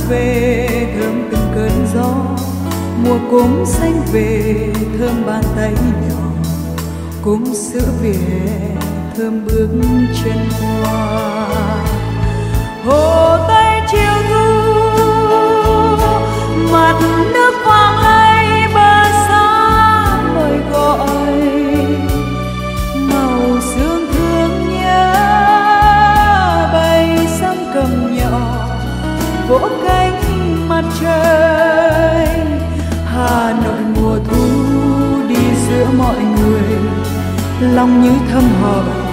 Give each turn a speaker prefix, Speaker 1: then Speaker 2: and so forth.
Speaker 1: về thơm từng cơn gió, mùa cốm xanh về thơm bàn tay nhỏ, cốm sữa về thơm bước chân hoa. Hồ Tây chiều thu, mặt nước vàng lay bờ xa mời gọi, màu sương thương nhớ bay sang cầm nhỏ vỗ cánh mặt trời. Hà Nội mùa thu đi giữa mọi người, lòng như thầm hỏi